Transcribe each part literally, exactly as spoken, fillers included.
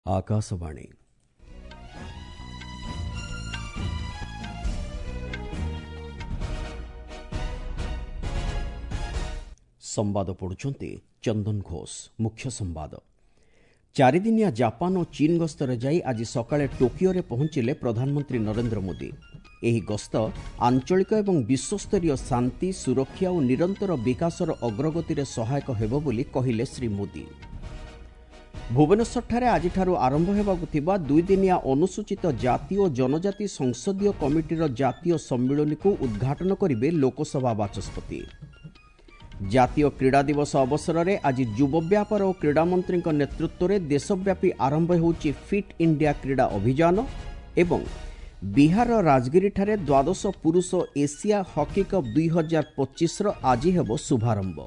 आकाशवाणी संवाद पढ़ुछंती चंदन घोष। मुख्य संवाद। चारिदिनिया जापान और चीन गस्तर जाई आज सकाळे टोकियो रे पहुंचिले प्रधानमंत्री नरेंद्र मोदी। एही गस्त आंचलिक एवं विश्वस्तरीय शांति, सुरक्षा और निरंतर विकासर अग्रगति रे सहायक हेबो बोली कहिले श्री मोदी। भुवनेश्वर आज आरंभ होगा दुई दिनिया अनुसूचित जाति और जनजाति संसदीय कमिटीर जातीय सम्मेलन को उद्घाटन करेंगे लोकसभा बाचस्पति। जातीय क्रीड़ा दिवस अवसर में आज युव व्यापार और क्रीड़ा मंत्री नेतृत्व में देशव्यापी आरंभ होउछि फिट इंडिया क्रीड़ा अभियान एवं बिहार राजगिरी ठारे द्वादश पुरुष एशिया हॉकी कप दुई हजार पच्चीस आज हेबो शुभारंभ।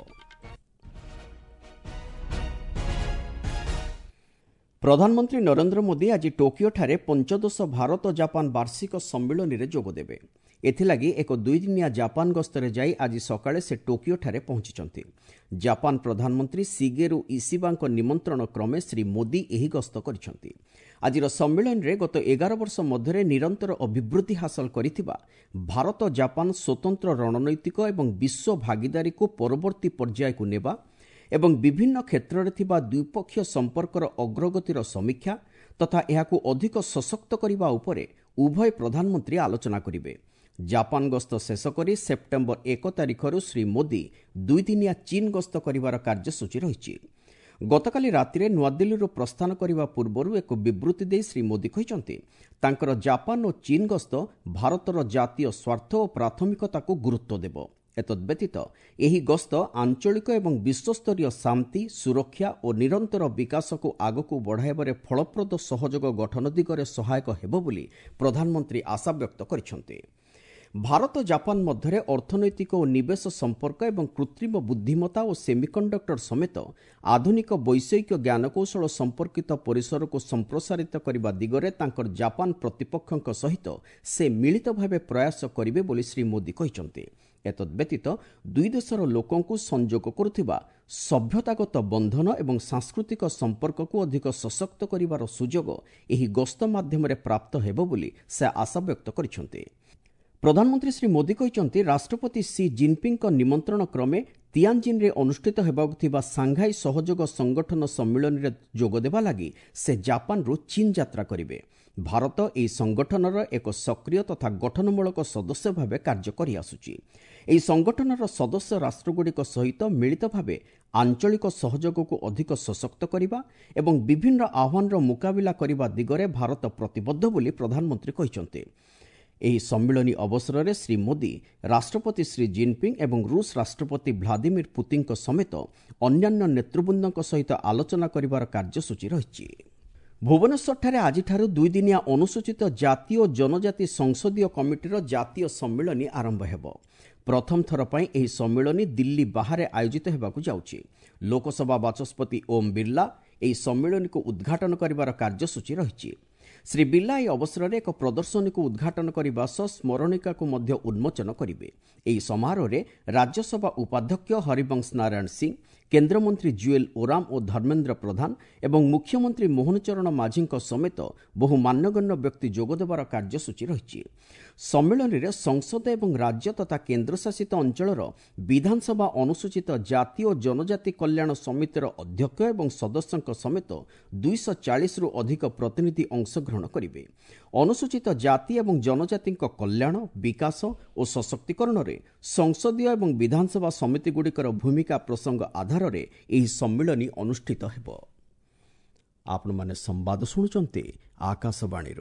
प्रधानमंत्री नरेंद्र मोदी आज टोकियो ठारे पंचदश भारत जापान वार्षिक सम्मेलन में जोगदेवे। एथिलागी एक दुई दिनिया जापान गस्तर जाई आज सकाळे से टोकियो ठारे पहुंचिचंती। जापान प्रधानमंत्री शिगेरु इशिबा निमंत्रण क्रमे श्री मोदी एही गस्त करिसंती। आजिर सम्मेलन रे गत एगार वर्ष मध्य निरंतर अभिवृद्धि हासिल करिथिबा भारत जापान स्वतंत्र रणनैतिक एवं विश्व भागीदारी को परवर्ती पर्याय को नेबा एवं विभिन्न क्षेत्र में थिबा द्विपक्षीय संपर्कर अग्रगतिर समीक्षा तथा एहाकू अधिक सशक्त करने उपरे उभय प्रधानमंत्री आलोचना करिवे। जापान गस्त शेष करी सेप्टेम्बर एक तारिखर श्री मोदी दुई दिनिया चीन गस्त करिवार कार्यसूची रहिछि। गतकाली रातिरे नुआदिल्ली प्रस्थान करने पूर्व एक विवृत्ति दे श्री मोदी कहिसंती तांकर जापान और चीन गस्त भारतर जातीय स्वार्थ और प्राथमिकता को गुरुत्व देव। एतद्व्यतीत एही गस्त आंचलिक एवं विश्वस्तरीय शांति, सुरक्षा और निरंतर विकास को आगकू बढ़ाइबारे फलप्रद सहयोग गठन दिगरे सहायक हेबो बोली प्रधानमंत्री आशा व्यक्त करिसंती। भारत जापान मध्य अर्थनैतिक और निवेश संपर्क एवं कृत्रिम बुद्धिमता और सेमिकंडक्टर समेत आधुनिक वैषयिक ज्ञानकौशल संपर्कित परिसर को संप्रसारित करने दिगरे तांकर जापान प्रतिपक्षक सहित से मिलित भावे प्रयास करिवे बोली श्री मोदी कहिसंती। एतद्व्यतीत दुई देशर लोकों को संजोग करुथिबा सभ्यतागत बंधन एवं सांस्कृतिक संपर्क को अधिक सशक्त करिवार सुजोग एही गस्त माध्यम प्राप्त हेबो बोली से आशा व्यक्त करिसंती। प्रधानमंत्री श्री मोदी कहते राष्ट्रपति सी जिनपिंग निमंत्रण क्रमे तियानजिन रे अनुष्ठित हेबाकु थिबा सांघाई सहयोग संगठन सम्मेलन रे जोगदेवा लगी से जापान रु चीन यात्रा करिवे। भारत एही संगठनर एक सक्रिय तथा गठनमूलक सदस्य भावे कार्य करि आसुछि। एही संगठनर सदस्य राष्ट्रगुड़िक सहित मिलित भावे आंचलिक सहयोग को अधिक सशक्त करिबा एवं विभिन्न आह्वानर मुकाबिला करिबा दिगरे भारत प्रतिबद्ध बोली प्रधानमंत्री कहिसंते। एही सम्मेलनी अवसर में श्री मोदी राष्ट्रपति श्री जिनपिंग एवं रूस राष्ट्रपति व्लादिमीर पुतिन समेत अन्यान्य नेतृवृंद सहित आलोचना करिवार कार्यसूची रहिछि। भुवनेश्वर आज दुई दिनिया अनुसूचित जाति और जनजाति संसदीय कमिटीर जातीय सम्मेलन आरंभ हेबो। प्रथम थर पई एही सम्मेलन दिल्ली बाहर आयोजित हेबाकू जाउछि। लोकसभा बाचस्पति ओम बिरला एही सम्मेलन को उद्घाटन करिवार कार्यसूची रहिछि। श्री बिरला এই अवसर एक प्रदर्शनी को उद्घाटन करने सह स्मरणिका को मध्य उन्मोचन करेंगे। ଏହି समारोह राज्यसभा उपाध्यक्ष हरिवंश नारायण सिंह, केन्द्रमंत्री जुएल ओराम और धर्मेन्द्र प्रधान एवं मुख्यमंत्री मोहन चरण माझी समेत बहु मान्यगण्य व्यक्ति जोगदेवार कार्यसूची रही। सम्मेलन में संसद एवं राज्य तथा केन्द्रशासित अंचलर विधानसभा अनुसूचित जाति और जनजाति कल्याण समितिर अध्यक्ष एवं सदस्यों समेत दुईश चालीस रु अधिक प्रतिनिधि अंशग्रहण करेंगे। अनुसूचित जाति एवं जनजाति कल्याण, विकास और सशक्तिकरण में संसदीय एवं विधानसभा समिति गुड़िकर भूमिका प्रसंग आधार में यह सम्मेलन अनुष्ठित हेबो। आपण माने संवाद शुणुचंती आकाशवाणी।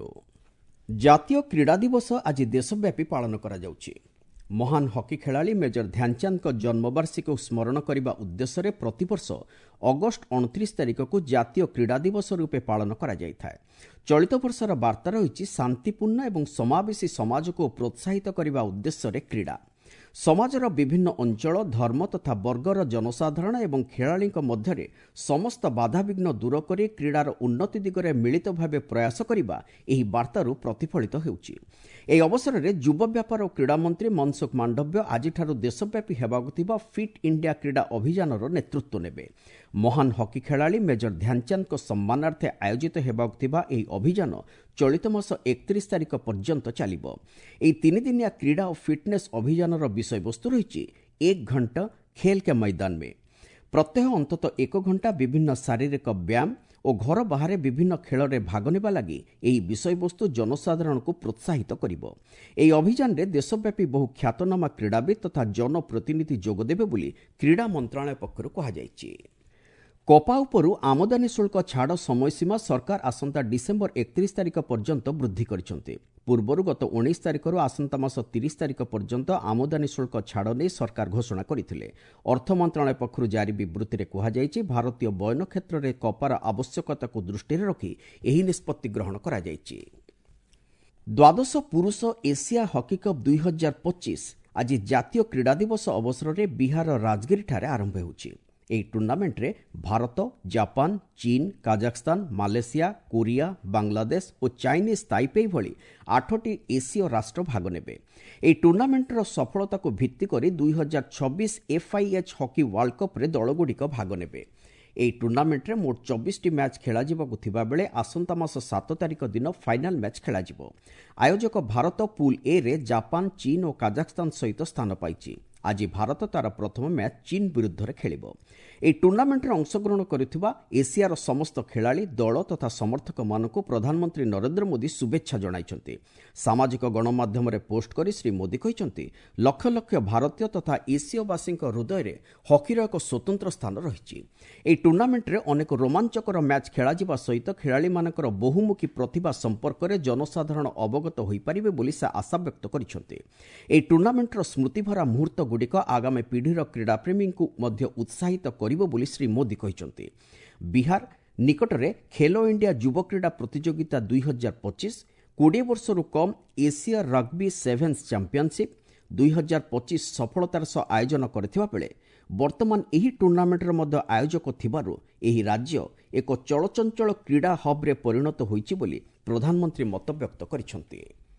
जातीय क्रीड़ा दिवस आज देशव्यापी पालन करा जाउछि। महान हॉकी खेलाड़ी मेजर ध्यानचंद जन्मवार्षिकी स्मरण करने उद्देश्य प्रतिवर्ष अगस्ट उनतीस तारिख को जातीय क्रीड़ा दिवस रूपे पालन करा जायथाय। चलित वर्षर वार्ता रही शांतिपूर्ण एवं समावेशी समाज को प्रोत्साहित करने उद्देश्य क्रीड़ा। समाजर विभिन्न अंचल, धर्म तथा वर्गर जनसाधारण एवं खेलाड़ी मध्य समस्त बाधाविघ्न दूर कर क्रीडार उन्नति दिगरे मिलित भाव प्रयास करने यह वार्तारू प्रतिफलित होउछि। ଏହି ଅବସରରେ ଯୁବ ବ୍ୟାପାର ଓ କ୍ରୀଡ଼ା ମନ୍ତ୍ରୀ ମନସୁଖ ମାଣ୍ଡବ୍ୟ ଆଜିଠାରୁ ଦେଶବ୍ୟାପୀ ହେବାକୁ ଥିବା ଫିଟ୍ ଇଣ୍ଡିଆ କ୍ରୀଡ଼ା ଅଭିଯାନର ନେତୃତ୍ୱ ନେବେ। महान हकी खेलाड़ी मेजर ध्यानचंद सम्मानार्थे आयोजित हेबाकु थिबा एही अभियान चलित मास एकतीस तारिख पर्यंत चलिबो। एही तीन दिनिया क्रीड़ा और फिटनेस अभियानर विषय वस्तु रही एक घंटा खेल के मैदान में। प्रत्यह अंततः एक घंटा विभिन्न शारीरिक व्यायाम और घर बाहर विभिन्न खेल में भाग नेबा लगी एही विषय वस्तु जनसाधारण को प्रोत्साहित करिबो। एही अभियान रे देशव्यापी बहु ख्यातनामा क्रीड़ाविद तथा जनप्रतिनिधि जोगदेबे बोली क्रीड़ा मंत्रालय पक्षरु कहा जायछि। कपा उपरु आमदानी शुल्क छाड़ समयसीमा सरकार आसंता डिसेम्बर एकतीस तारिख पर्यंत वृद्धि करिसंते। पूर्वरु गत उन्नीस तारिख आसंता मास तीस तारिख पर्यंत आमदानी शुल्क छाड़ नहीं सरकार घोषणा करथिले। अर्थ मंत्रालय पक्षरु जारी विवृत्ति रे कहा जायछि भारतीय बयन क्षेत्र में कपार आवश्यकता को दृष्टि रखी एही निष्पत्ति ग्रहण करा जायछि। द्वादश पुरुष एशिया हकी कप दुई हजार पच्चीस आज जातीय क्रीड़ा दिवस अवसर में बिहार राजगिरी ठारे आरंभ होउछि। ଏହି ଟୁର୍ଣ୍ଣାମେଣ୍ଟରେ ଭାରତ, ଜାପାନ, ଚୀନ, କାଜାଖସ୍ତାନ, ମାଲେସିଆ, କୋରିଆ, ବାଂଲାଦେଶ ଓ ଚାଇନିଜ୍ ତାଇପେଇ ଭଳି ଆଠଟି ଏସୀୟ ରାଷ୍ଟ୍ର ଭାଗ ନେବେ। ଏହି ଟୁର୍ଣ୍ଣାମେଣ୍ଟର ସଫଳତାକୁ ଭିତ୍ତି କରି ଦୁଇ ହଜାର ଛବିଶ ଏଫ୍ଆଇଏଚ୍ ହକି ୱାର୍ଲଡ କପ୍ରେ ଦଳଗୁଡ଼ିକ ଭାଗ ନେବେ। ଏହି ଟୁର୍ଣ୍ଣାମେଣ୍ଟରେ ମୋଟ ଚବିଶଟି ମ୍ୟାଚ୍ ଖେଳାଯିବାକୁ ଥିବାବେଳେ ଆସନ୍ତା ମାସ ସାତ ତାରିଖ ଦିନ ଫାଇନାଲ୍ ମ୍ୟାଚ୍ ଖେଳାଯିବ। ଆୟୋଜକ ଭାରତ ପୁଲ୍ ଏ ରେ ଜାପାନ, ଚୀନ ଓ କାଜାଖସ୍ତାନ ସହିତ ସ୍ଥାନ ପାଇଛି। ଆଜି ଭାରତ ତାର ପ୍ରଥମ ମ୍ୟାଚ୍ ଚୀନ ବିରୁଦ୍ଧରେ ଖେଳିବ। ଏହି ଟୁର୍ଣ୍ଣାମେଣ୍ଟରେ ଅଂଶଗ୍ରହଣ କରୁଥିବା ଏସିଆର ସମସ୍ତ ଖେଳାଳି, ଦଳ ତଥା ସମର୍ଥକମାନଙ୍କୁ ପ୍ରଧାନମନ୍ତ୍ରୀ ନରେନ୍ଦ୍ର ମୋଦି ଶୁଭେଚ୍ଛା ଜଣାଇଛନ୍ତି। ସାମାଜିକ ଗଣମାଧ୍ୟମରେ ପୋଷ୍ଟ କରି ଶ୍ରୀ ମୋଦି କହିଛନ୍ତି ଲକ୍ଷ ଲକ୍ଷ ଭାରତୀୟ ତଥା ଏସୀୟବାସୀଙ୍କ ହୃଦୟରେ ହକିର ଏକ ସ୍ୱତନ୍ତ୍ର ସ୍ଥାନ ରହିଛି। ଏହି ଟୁର୍ଣ୍ଣାମେଣ୍ଟରେ ଅନେକ ରୋମାଞ୍ଚକର ମ୍ୟାଚ୍ ଖେଳାଯିବା ସହିତ ଖେଳାଳିମାନଙ୍କର ବହୁମୁଖୀ ପ୍ରତିଭା ସମ୍ପର୍କରେ ଜନସାଧାରଣ ଅବଗତ ହୋଇପାରିବେ ବୋଲି ସେ ଆଶାବ୍ୟକ୍ତ କରିଛନ୍ତି। ଏହି ଟୁର୍ଣ୍ଣାମେଣ୍ଟର ସ୍ମୃତିଭରା ମୁହୂର୍ତ୍ତ ଗୁଡ଼ିକ ଆଗାମୀ ପିଢ଼ିର କ୍ରୀଡ଼ାପ୍ରେମୀଙ୍କୁ ମଧ୍ୟ ଉତ୍ସାହିତ କରିବ ବୋଲି ଶ୍ରୀ ମୋଦି କହିଛନ୍ତି। ବିହାର ନିକଟରେ ଖେଲୋ ଇଣ୍ଡିଆ ଯୁବ କ୍ରୀଡ଼ା ପ୍ରତିଯୋଗିତା ଦୁଇ ହଜାର ପଚିଶ, କୋଡ଼ିଏ ବର୍ଷରୁ କମ୍ ଏସିଆ ରଗ୍ବି ସେଭେନ୍ସ ଚାମ୍ପିୟନସିପ୍ ଦୁଇ ହଜାର ପଚିଶ ସଫଳତାର ସହ ଆୟୋଜନ କରିଥିବା ବେଳେ ବର୍ତ୍ତମାନ ଏହି ଟୁର୍ଣ୍ଣାମେଣ୍ଟର ମଧ୍ୟ ଆୟୋଜକ ଥିବାରୁ ଏହି ରାଜ୍ୟ ଏକ ଚଳଚଞ୍ଚଳ କ୍ରୀଡ଼ା ହବ୍ରେ ପରିଣତ ହୋଇଛି ବୋଲି ପ୍ରଧାନମନ୍ତ୍ରୀ ମତବ୍ୟକ୍ତ କରିଛନ୍ତି।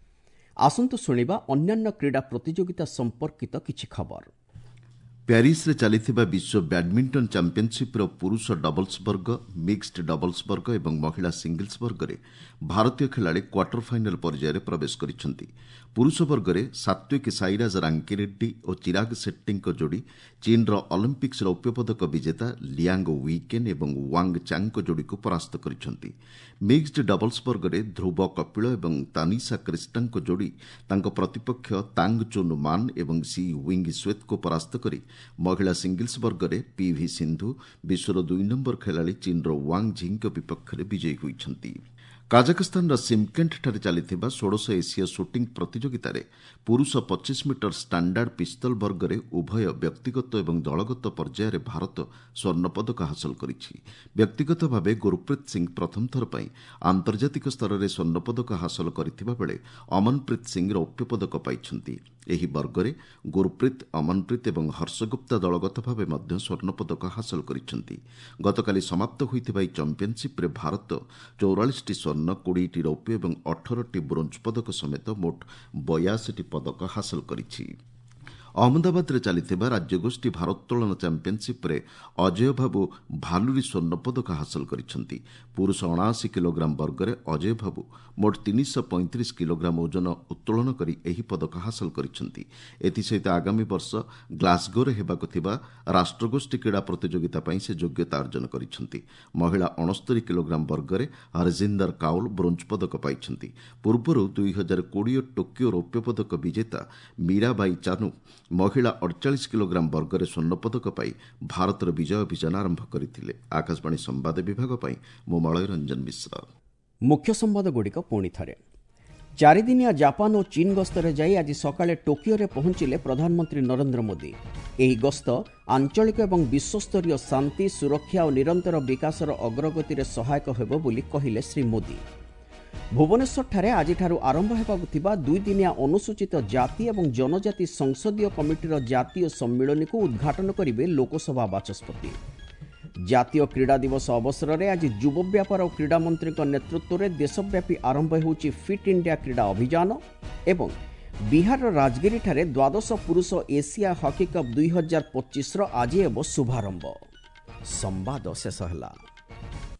ଆସନ୍ତୁ ଶୁଣିବା ଅନ୍ୟାନ୍ୟ କ୍ରୀଡ଼ା ପ୍ରତିଯୋଗିତା ସମ୍ପର୍କିତ କିଛି ଖବର। ପ୍ୟାରିସ୍ରେ ଚାଲିଥିବା ବିଶ୍ୱ ବ୍ୟାଡମିଣ୍ଟନ ଚାମ୍ପିୟନସିପ୍ର ପୁରୁଷ ଡବଲ୍ସ ବର୍ଗ, ମିକ୍ସଡ ଡବଲ୍ସ ବର୍ଗ ଏବଂ ମହିଳା ସିଙ୍ଗଲ୍ସ ବର୍ଗରେ ଭାରତୀୟ ଖେଳାଳି କ୍ୱାର୍ଟର ଫାଇନାଲ୍ ପର୍ଯ୍ୟାୟରେ ପ୍ରବେଶ କରିଛନ୍ତି। ପୁରୁଷ ବର୍ଗରେ ସାତ୍ୱିକ ସାଇରାଜ ରାଙ୍କିରେଡ୍ଡି ଓ ଚିରାଗ ସେଟ୍ଟିଙ୍କ ଯୋଡ଼ି ଚୀନର ଅଲିମ୍ପିକ୍ସ ରୌପ୍ୟ ପଦକ ବିଜେତା ଲିଆଙ୍ଗ ୱିକେନ୍ ଏବଂ ୱାଙ୍ଗ ଚାଙ୍ଗ୍ଙ୍କ ଯୋଡ଼ିକୁ ପରାସ୍ତ କରିଛନ୍ତି। ମିକ୍ସଡ ଡବଲ୍ସ ବର୍ଗରେ ଧ୍ରୁବ କପିଳ ଏବଂ ତାନିସା କ୍ରିଷ୍ଣାଙ୍କ ଯୋଡ଼ି ତାଙ୍କ ପ୍ରତିପକ୍ଷ ତାଙ୍ଗ ଚୁନ୍ ମାନ ଏବଂ ସି ୱିଙ୍ଗ ସ୍ୱେତ୍ଙ୍କୁ ପରାସ୍ତ କରି ମହିଳା ସିଙ୍ଗଲ୍ସ ବର୍ଗରେ ପିଭି ସିନ୍ଧୁ ବିଶ୍ୱର ଦୁଇ ନମ୍ବର ଖେଳାଳି ଚୀନର ୱାଙ୍ଗ ଝିଙ୍କ ବିପକ୍ଷରେ ବିଜୟୀ ହୋଇଛନ୍ତି। କାଜାଖସ୍ତାନର ସିମକେଣ୍ଟଠାରେ ଚାଲିଥିବା ଷୋଡ଼ଶ ଏସୀୟ ସୁଟିଂ ପ୍ରତିଯୋଗିତାରେ ପୁରୁଷ ପଚିଶ ମିଟର ଷ୍ଟାଣ୍ଡାର୍ଡ ପିସ୍ତଲ ବର୍ଗରେ ଉଭୟ ବ୍ୟକ୍ତିଗତ ଏବଂ ଦଳଗତ ପର୍ଯ୍ୟାୟରେ ଭାରତ ସ୍ୱର୍ଣ୍ଣପଦକ ହାସଲ କରିଛି। ବ୍ୟକ୍ତିଗତ ଭାବେ ଗୁରୁପ୍ରୀତ ସିଂ ପ୍ରଥମ ଥର ପାଇଁ ଆନ୍ତର୍ଜାତିକ ସ୍ତରରେ ସ୍ୱର୍ଣ୍ଣପଦକ ହାସଲ କରିଥିବା ବେଳେ ଅମନପ୍ରୀତ ସିଂ ରୌପ୍ୟ ପଦକ ପାଇଛନ୍ତି। ଏହି ବର୍ଗରେ ଗୁରୁପ୍ରୀତ, ଅମନପ୍ରୀତ ଏବଂ ହର୍ଷଗୁପ୍ତା ଦଳଗତ ଭାବେ ମଧ୍ୟ ସ୍ୱର୍ଣ୍ଣପଦକ ହାସଲ କରିଛନ୍ତି। ଗତକାଲି ସମାପ୍ତ ହୋଇଥିବା ଏହି ଚାମ୍ପିୟନସିପ୍ରେ ଭାରତ ଚଉରାଳିଶଟି ସ୍ୱର୍ଣ୍ଣ, କୋଡ଼ିଏଟି ରୌପ୍ୟ ଏବଂ ଅଠରଟି ବ୍ରୋଞ୍ଜ ପଦକ ସମେତ ମୋଟ ବୟାଅଶୀଟି ପଦକ ହାସଲ କରିଛି। ଅହମ୍ମଦାବାଦରେ ଚାଲିଥିବା ରାଜ୍ୟଗୋଷ୍ଠୀ ଭାରୋତ୍ତୋଳନ ଚାମ୍ପିୟନସିପ୍ରେ ଅଜୟ ବାବୁ ଭାଲୁରୀ ସ୍ୱର୍ଣ୍ଣପଦକ ହାସଲ କରିଛନ୍ତି। ପୁରୁଷ ଅଣାଅଶୀ କିଲୋଗ୍ରାମ ବର୍ଗରେ ଅଜୟ ବାବୁ ମୋଟ ତିନିଶହ ପଇଁତିରିଶ କିଲୋଗ୍ରାମ ଓଜନ ଉତ୍ତୋଳନ କରି ଏହି ପଦକ ହାସଲ କରିଛନ୍ତି। ଏଥିସହିତ ଆଗାମୀ ବର୍ଷ ଗ୍ଲାସଗୋରେ ହେବାକୁ ଥିବା ରାଷ୍ଟ୍ରଗୋଷ୍ଠୀ କ୍ରୀଡ଼ା ପ୍ରତିଯୋଗିତା ପାଇଁ ସେ ଯୋଗ୍ୟତା ଅର୍ଜନ କରିଛନ୍ତି। ମହିଳା ଅଣସ୍ତରୀ କିଲୋଗ୍ରାମ ବର୍ଗରେ ହରଜିନ୍ଦର କାଉଲ ବ୍ରୋଞ୍ଜ ପଦକ ପାଇଛନ୍ତି। ପୂର୍ବରୁ ଦୁଇ ହଜାର କୋଡ଼ିଏ ଟୋକିଓ ରୌପ୍ୟ ପଦକ ବିଜେତା ମୀରାବାଇ ଚାନୁ ମହିଳା ଅଡ଼ଚାଳିଶ କିଲୋଗ୍ରାମ ବର୍ଗରେ ସ୍ୱର୍ଣ୍ଣପଦକ ପାଇ ଭାରତର ବିଜୟ ଅଭିଯାନ ଆରମ୍ଭ କରିଥିଲେ। ଆକାଶବାଣୀ ସମ୍ବାଦ ବିଭାଗ ପାଇଁ ମୁଁ ମଳୟ ରଞ୍ଜନ ମିଶ୍ର। ମୁଖ୍ୟ ସମ୍ବାଦଗୁଡ଼ିକ ପୁଣି ଥରେ। ଚାରିଦିନିଆ ଜାପାନ ଓ ଚୀନ ଗସ୍ତରେ ଯାଇ ଆଜି ସକାଳେ ଟୋକିଓରେ ପହଞ୍ଚିଲେ ପ୍ରଧାନମନ୍ତ୍ରୀ ନରେନ୍ଦ୍ର ମୋଦି। ଏହି ଗସ୍ତ ଆଞ୍ଚଳିକ ଏବଂ ବିଶ୍ୱସ୍ତରୀୟ ଶାନ୍ତି, ସୁରକ୍ଷା ଓ ନିରନ୍ତର ବିକାଶର ଅଗ୍ରଗତିରେ ସହାୟକ ହେବ ବୋଲି କହିଲେ ଶ୍ରୀ ମୋଦି। ଭୁବନେଶ୍ୱରଠାରେ ଆଜିଠାରୁ ଆରମ୍ଭ ହେବାକୁ ଥିବା ଦୁଇଦିନିଆ ଅନୁସୂଚିତ ଜାତି ଏବଂ ଜନଜାତି ସଂସଦୀୟ କମିଟିର ଜାତୀୟ ସମ୍ମିଳନୀକୁ ଉଦ୍ଘାଟନ କରିବେ ଲୋକସଭା ବାଚସ୍ପତି। ଜାତୀୟ କ୍ରୀଡ଼ା ଦିବସ ଅବସରରେ ଆଜି ଯୁବ ବ୍ୟାପାର ଓ କ୍ରୀଡ଼ା ମନ୍ତ୍ରୀଙ୍କ ନେତୃତ୍ୱରେ ଦେଶବ୍ୟାପୀ ଆରମ୍ଭ ହେଉଛି ଫିଟ୍ ଇଣ୍ଡିଆ କ୍ରୀଡ଼ା ଅଭିଯାନ ଏବଂ ବିହାରର ରାଜଗିରିଠାରେ ଦ୍ୱାଦଶ ପୁରୁଷ ଏସିଆ ହକି କପ୍ ଦୁଇ ହଜାର ପଚିଶର ଆଜି ହେବ ଶୁଭାରମ୍ଭ। ସମ୍ବାଦ ଶେଷ ହେଲା।